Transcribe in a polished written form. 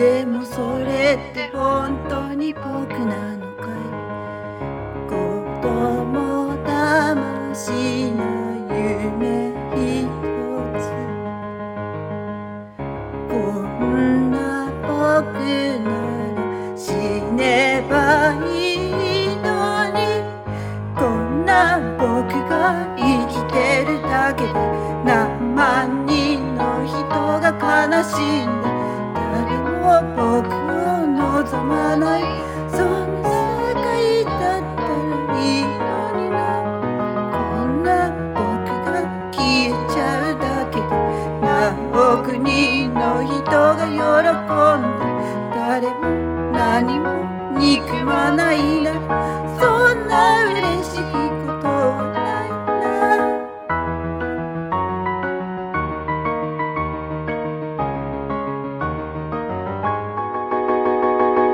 でもそれって本当に僕なのかい。子供魂の夢一つ、こんな僕なら死ねばいいのに、こんな僕が生きてるだけで何万人の人が悲しんで、誰も僕を望まない、そんな世界だったらいいのにな。こんな僕が消えちゃうだけで何億人の人が喜んで、誰も何も憎まない